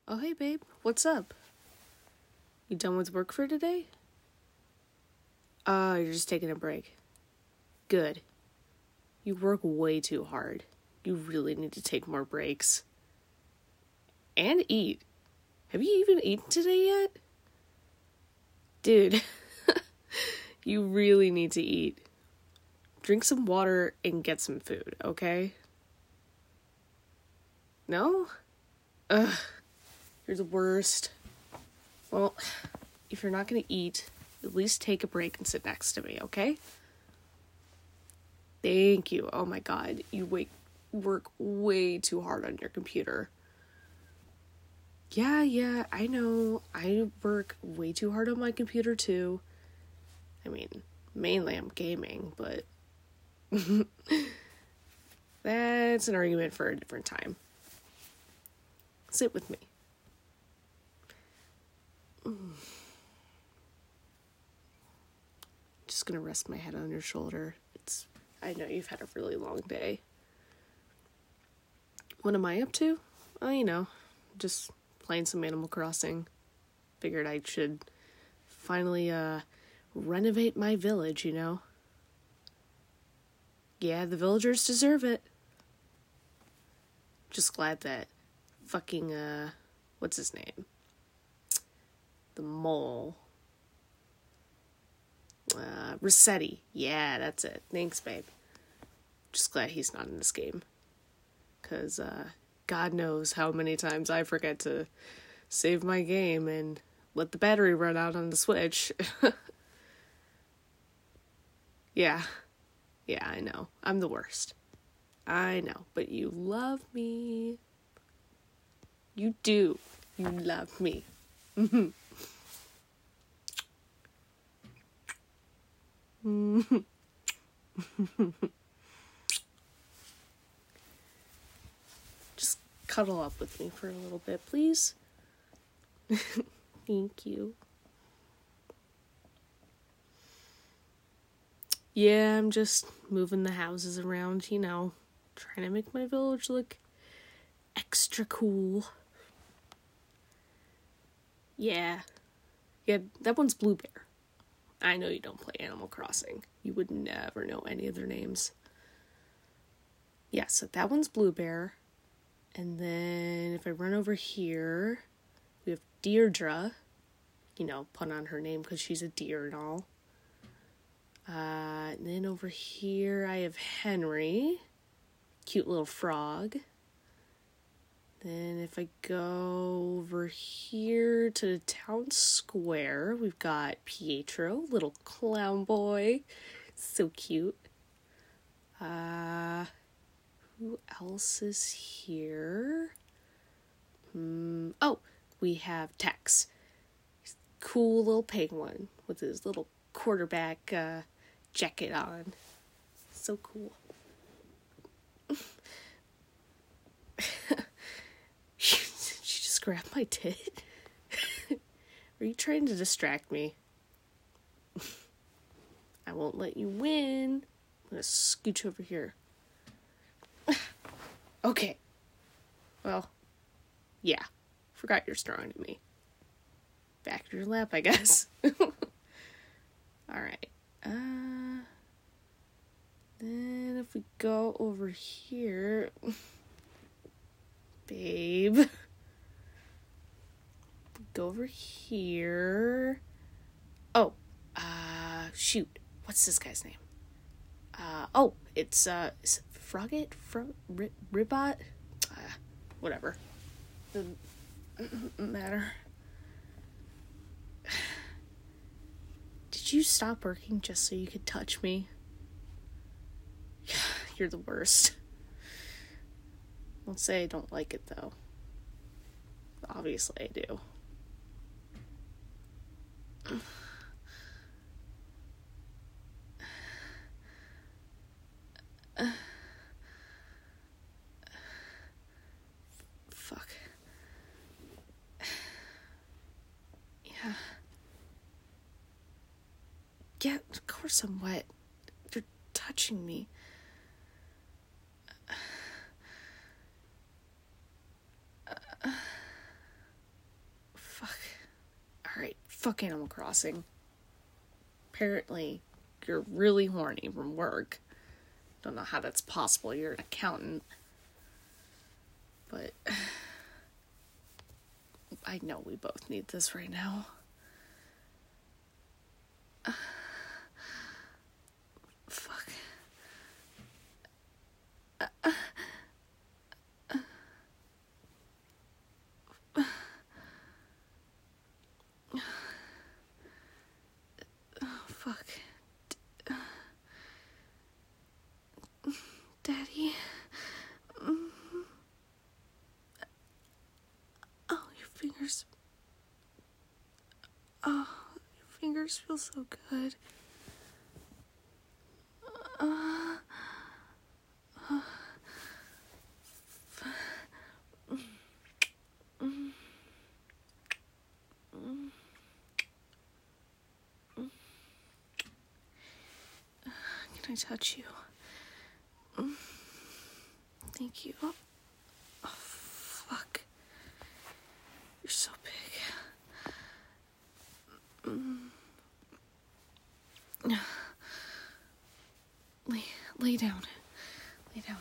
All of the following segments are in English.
Oh, hey, babe. What's up? You done with work for today? You're just taking a break. Good. You work way too hard. You really need to take more breaks. And eat. Have you even eaten today yet? Dude, you really need to eat. Drink some water and get some food, okay? No? Ugh. You're the worst. Well, if you're not gonna eat, at least take a break and sit next to me, okay? Thank you. Oh my god, you work way too hard on your computer. Yeah, I know. I work way too hard on my computer too. I mean, mainly I'm gaming, but that's an argument for a different time. Sit with me. Just gonna rest my head on your shoulder. I know you've had a really long day. What am I up to? Oh, just playing some Animal Crossing. Figured I should finally, renovate my village, Yeah, the villagers deserve it. Just glad that fucking, what's his name? The mole. Rossetti. Yeah, that's it. Thanks, babe. Just glad he's not in this game. 'Cause, God knows how many times I forget to save my game and let the battery run out on the Switch. Yeah, I know. I'm the worst. I know, but you love me. You do. You love me. Just cuddle up with me for a little bit, please. Thank you. Yeah, I'm just moving the houses around, trying to make my village look extra cool. Yeah, that one's Blue Bear. I know you don't play Animal Crossing. You would never know any of their names. Yeah, so that one's Blue Bear. And then if I run over here, we have Deirdre. Put on her name because she's a deer and all. And then over here I have Henry. Cute little frog. Then if I go over here to the town square, we've got Pietro, little clown boy. So cute. Who else is here? We have Tex. Cool little penguin with his little quarterback jacket on. So cool. She just grabbed my tit. Are you trying to distract me? I won't let you win. I'm gonna scooch over here. Okay. Well, yeah. Forgot you're strong to me. Back to your lap, I guess. Alright. Then if we go over here... Babe. Go over here. Oh. Shoot. What's this guy's name? It's, is it Frogget? Ribbot? Whatever. Doesn't matter. Did you stop working just so you could touch me? You're the worst. Don't say I don't like it, though. Obviously I do. Fuck. Yeah, of course I'm wet. You're touching me. fuck Animal Crossing. Apparently, you're really horny from work. Don't know how that's possible. You're an accountant. But I know we both need this right now. Fuck. Fuck. Daddy. Oh, your fingers. Oh, your fingers feel so good. Can I touch you? Thank you. Oh, fuck. You're so big. Lay down. Lay down.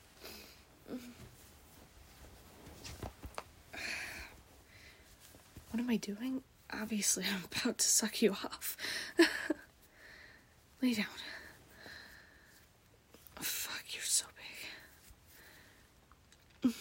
What am I doing? Obviously, I'm about to suck you off. Lay down. Oh, fuck, you're so big.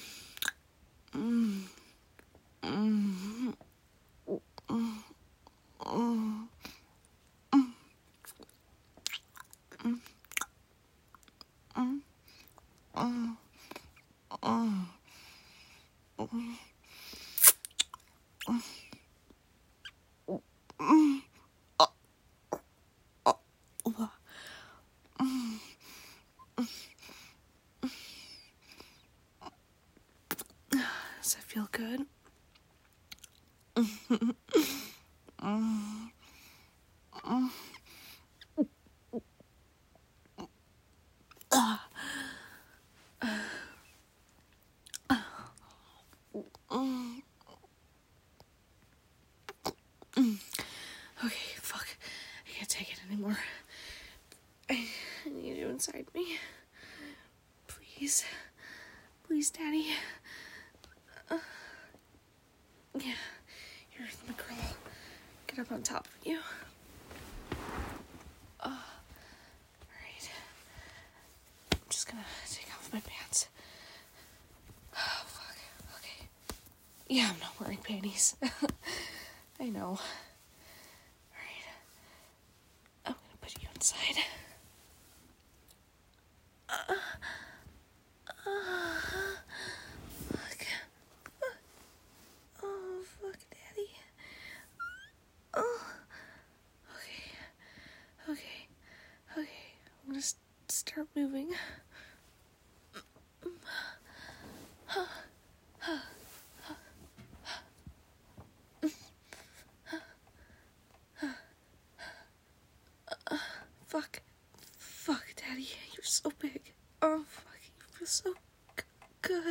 Does that feel good? Okay, fuck. I can't take it anymore. I need you inside me. Please. Please, Daddy. Yeah. Here, let me crawl. Get up on top of you. Alright. I'm just gonna take off my pants. Oh, fuck. Okay. Yeah, I'm not wearing panties. I know. Alright. I'm gonna put you inside. Fuck. Oh, fuck, Daddy. Oh. Okay. I'm gonna start moving. Fuck, Daddy, you're so big. Oh, fuck, you feel so good.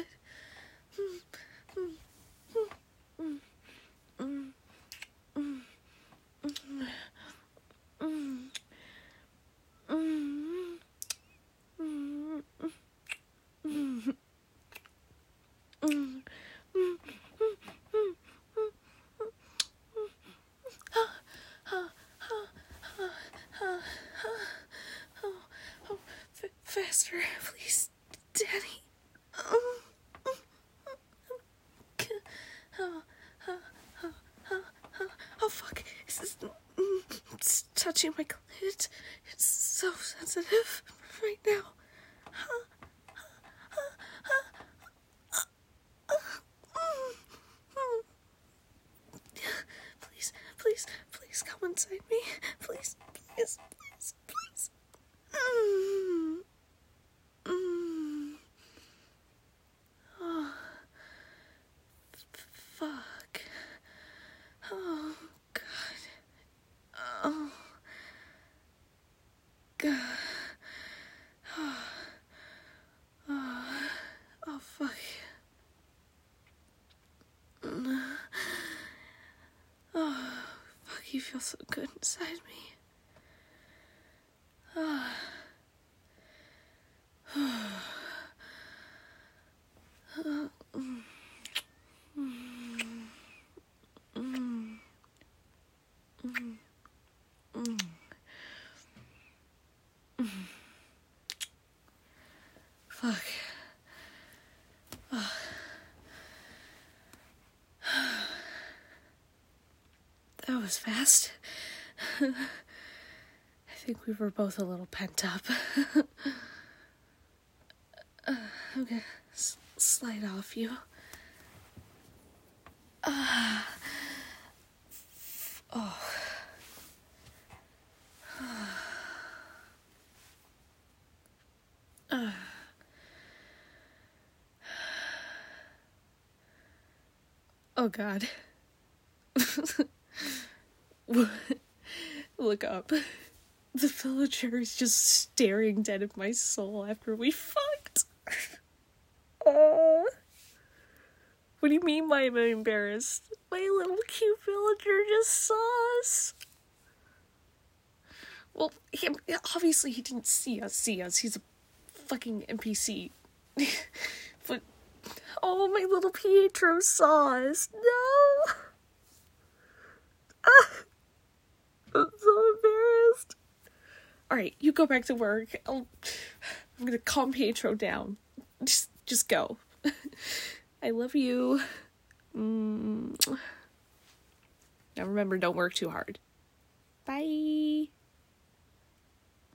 Faster, please, Daddy. Oh, fuck. It's touching my clit. It's so sensitive right now. Please come inside me. Please. Oh, fuck. Oh, God. Oh, God. Oh, fuck. Oh, fuck you feel so good inside me. Fuck. That was fast. I think we were both a little pent up. I'm gonna slide off you. Oh God. Look up. The villager is just staring dead at my soul after we fucked. Oh. What do you mean why am I embarrassed? My little cute villager just saw us. Well, obviously he didn't see us. He's a fucking NPC. But, oh, my little Pietro saw us. No! I'm so embarrassed. Alright, you go back to work. I'm gonna calm Pietro down. Just go. I love you. Now remember, don't work too hard. Bye.